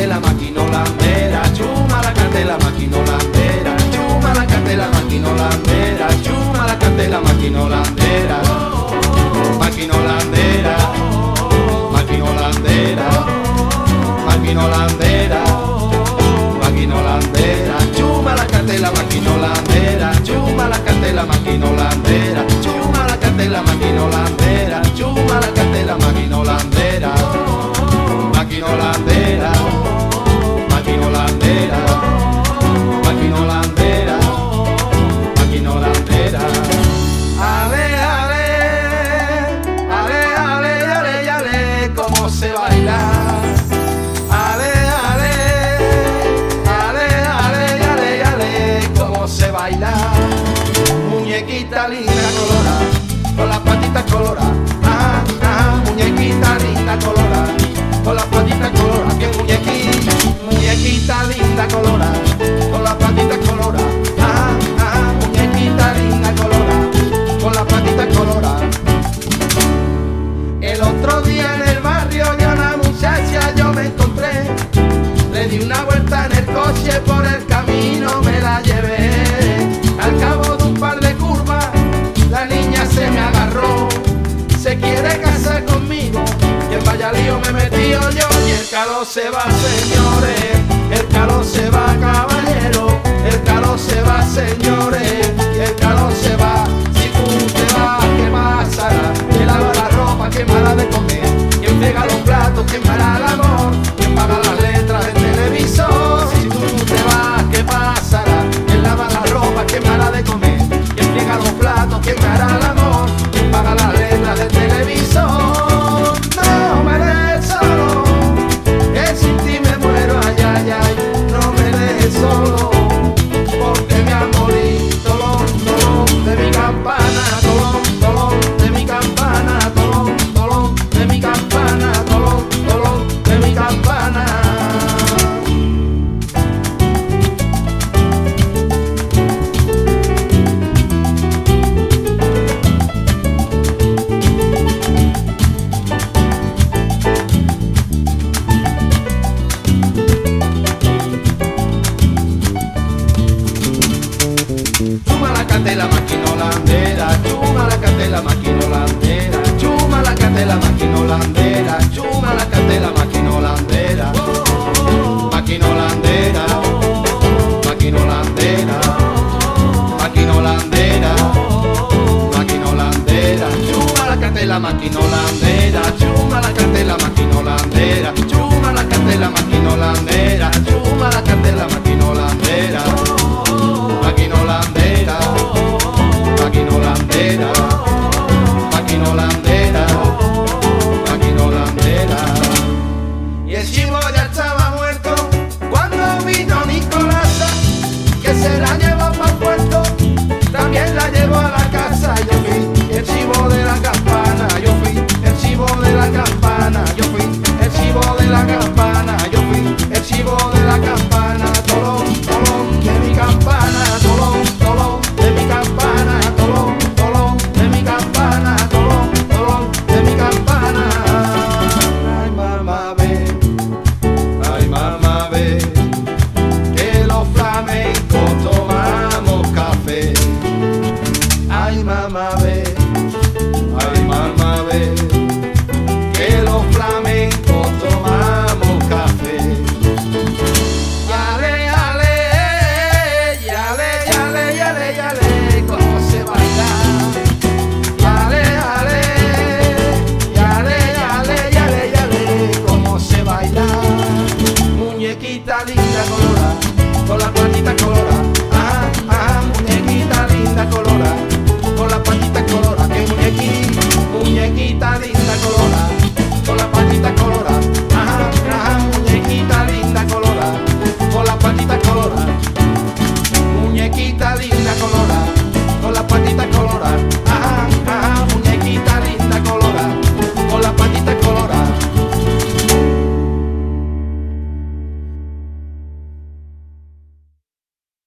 candela maquinolandera, chuma la candela maquinolandera, chuma la candela maquinolandera, chuma la candela maquinolandera, maquinolandera, maquinolandera, maquinolandera, maquinolandera, chuma la candela maquinolandera, chuma la candela maquinolandera, chuma la candela maquinolandera, chuma la candela maquinolandera, maquinolandera, maquinolandera, maquinolandera, maquinolandera. Ale, ale, ale, ale, ale, ale, cómo se baila. Ale, ale, ale, ale, ale, ale, cómo se baila. Muñequita linda colorada, con las patitas coloradas. Ah, ah, muñequita linda colorada, con las patitas coloradas. Que muñequita linda colorada, con las patitas coloradas. Ah, ah, muñequita linda colorada, con las patitas coloradas. El otro día en el barrio de una muchacha yo me encontré, le di una vuelta en el coche, por el camino me la llevé. Al cabo de un par de curvas la niña se me agarró, se quiere casar conmigo y en vaya lío me metí yo. Y el calor se va, señores, el calor se va, caballero, el calor se va, señores, y el calor se va. Si tú te vas, ¿qué pasará? ¿Quién lava la ropa? ¿Quién para de comer? ¿Quién friega los platos? ¿Quién para el amor? ¿Quién paga las letras del televisor? Si tú te vas, ¿qué pasará? ¿Quién lava la ropa? ¿Quién para de comer? ¿Quién friega los platos? ¿Quién para el amor? ¿Quién paga las letras del televisor? No me dejes solo, que sin ti me muero, ay, ay, ay. No me dejes solo, porque me amorí. Tolón, tolón de mi campana, tolón, tolón de mi campana, tolón, tolón de mi campana, tolón, tolón de mi campana. Chuma la candela maquinolandera, chuma la candela maquinolandera, chuma la candela maquinolandera, chuma la candela maquinolandera, maquinolandera, maquinolandera, maquinolandera, maquinolandera, chuma la candela maquinolandera, chuma la candela maquinolandera, chuma la candela maquinolandera.